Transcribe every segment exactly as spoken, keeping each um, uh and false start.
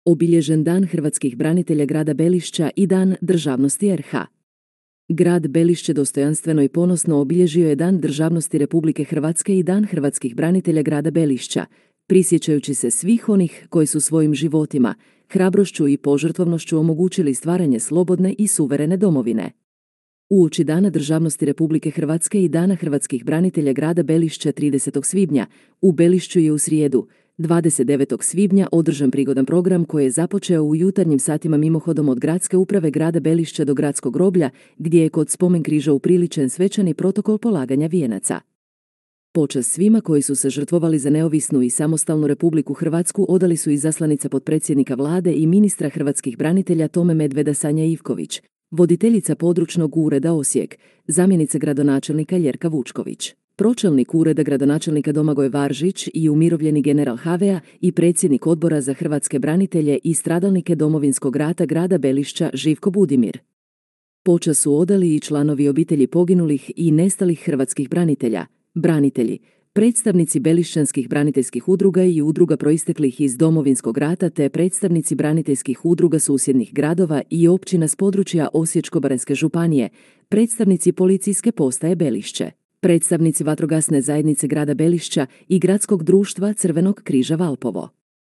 Obilježen Dan hrvatskih branitelja grada Belišća i Dan državnosti R H. Grad Belišće dostojanstveno i ponosno obilježio je Dan državnosti Republike Hrvatske i Dan hrvatskih branitelja grada Belišća, prisjećajući se svih onih koji su svojim životima, hrabrošću i požrtvovnošću omogućili stvaranje slobodne i suverene domovine. Uoči Dana državnosti Republike Hrvatske i Dana hrvatskih branitelja grada Belišća tridesetog svibnja, u Belišću je u srijedu, dvadeset devetog svibnja, održan prigodan program koji je započeo u jutarnjim satima mimohodom od gradske uprave grada Belišća do gradskog groblja, gdje je kod spomen križa upriličen svečani protokol polaganja vijenaca. Počast svima koji su se žrtvovali za neovisnu i samostalnu Republiku Hrvatsku odali su izaslanica potpredsjednika vlade i ministra hrvatskih branitelja Tome Medveda Sanja Ivković, voditeljica područnog ureda Osijek, zamjenica gradonačelnika Ljerka Vučković, pročelnik ureda gradonačelnika Domagoj Varžić i umirovljeni general H V A i predsjednik odbora za hrvatske branitelje i stradalnike Domovinskog rata grada Belišća Živko Budimir. Počast su odali i članovi obitelji poginulih i nestalih hrvatskih branitelja, branitelji, predstavnici belišćanskih braniteljskih udruga i udruga proisteklih iz Domovinskog rata te predstavnici braniteljskih udruga susjednih gradova i općina s područja Osječko-baranjske županije, predstavnici policijske postaje Belišće, predstavnici vatrogasne zajednice grada Belišća i gradskog društva Crvenog križa Valpovo.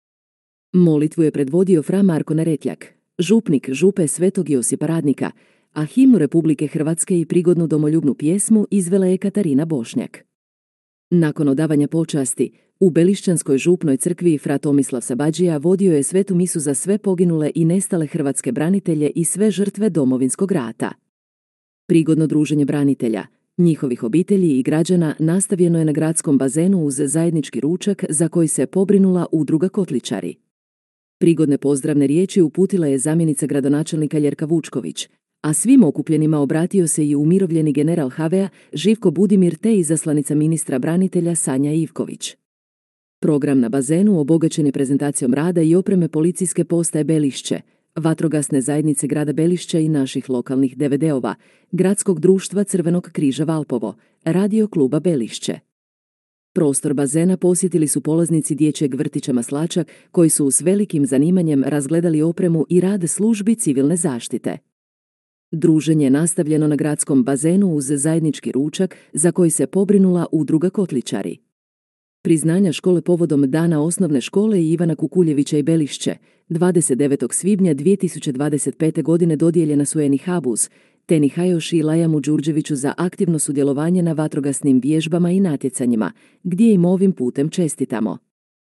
Molitvu je predvodio fra Marko Neretljak, župnik župe Svetog Josipa Radnika, a himnu Republike Hrvatske i prigodnu domoljubnu pjesmu izvela je Katarina Bošnjak. Nakon odavanja počasti, u Belišćanskoj župnoj crkvi fra Tomislav Sabadžija vodio je svetu misu za sve poginule i nestale hrvatske branitelje i sve žrtve Domovinskog rata. Prigodno druženje branitelja, njihovih obitelji i građana nastavljeno je na gradskom bazenu uz zajednički ručak za koji se pobrinula udruga Kotličari. Prigodne pozdravne riječi uputila je zamjenica gradonačelnika Ljerka Vučković, a svim okupljenima obratio se i umirovljeni general H V A Živko Budimir te izaslanica ministra branitelja Sanja Ivković. Program na bazenu obogaćen je prezentacijom rada i opreme policijske postaje Belišće, vatrogasne zajednice grada Belišća i naših lokalnih de ve de-ova, gradskog društva Crvenog križa Valpovo, radio kluba Belišće. Prostor bazena posjetili su polaznici dječjeg vrtića Maslačak koji su s velikim zanimanjem razgledali opremu i rad službi civilne zaštite. Druženje je nastavljeno na gradskom bazenu uz zajednički ručak za koji se pobrinula udruga Kotličari. Priznanja škole povodom Dana osnovne škole Ivana Kukuljevića i Belišće dvadeset devetog svibnja dvije tisuće dvadeset pete. godine dodijeljena su Eni Habuz, Teni Hajoši i Lajamu Đurđeviću za aktivno sudjelovanje na vatrogasnim vježbama i natjecanjima, gdje im ovim putem čestitamo.